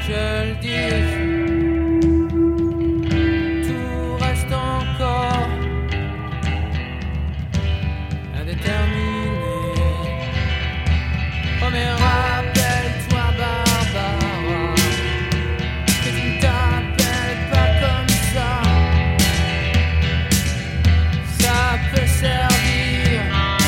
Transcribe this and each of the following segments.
je le dis, tout reste encore indéterminé. Oh mais rappelle-toi Barbara, que tu ne t'appelles pas comme ça. Ça peut servir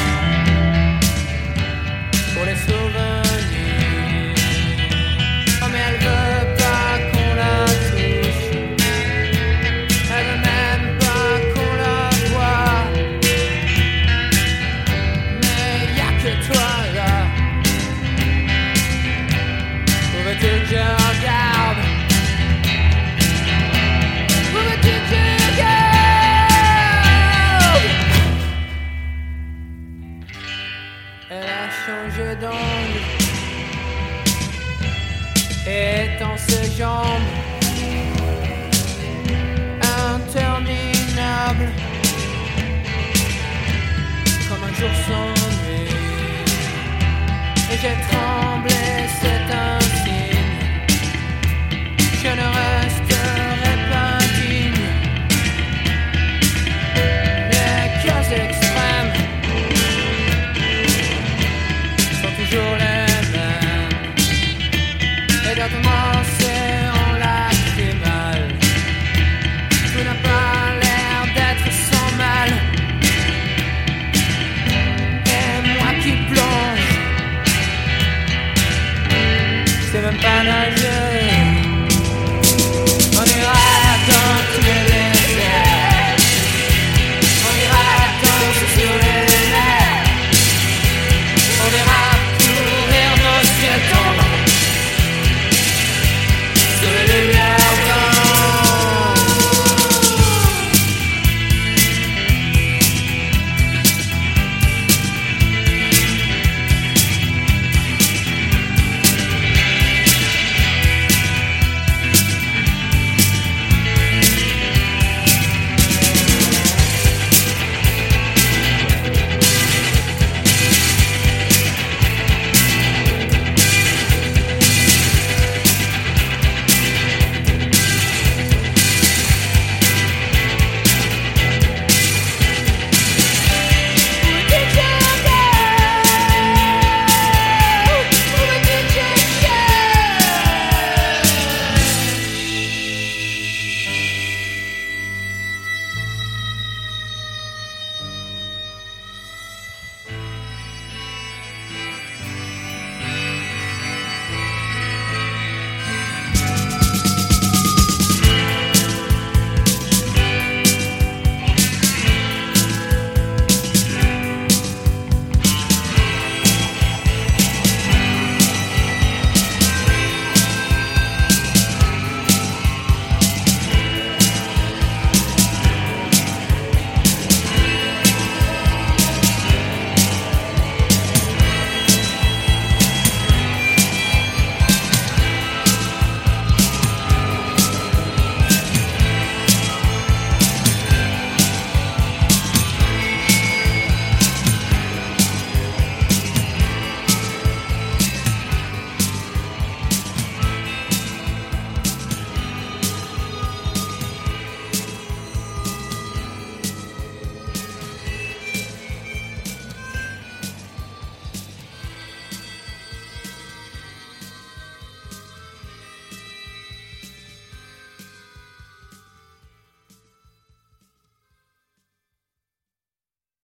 pour les souvenirs. Oh mais elle veut pas qu'on la touche, elle veut même pas qu'on la voie. Mais y'a que toi là, où veux-tu que je regarde? Où veux-tu que je regarde? Elle a changé d'angle, étend ses jambes interminables.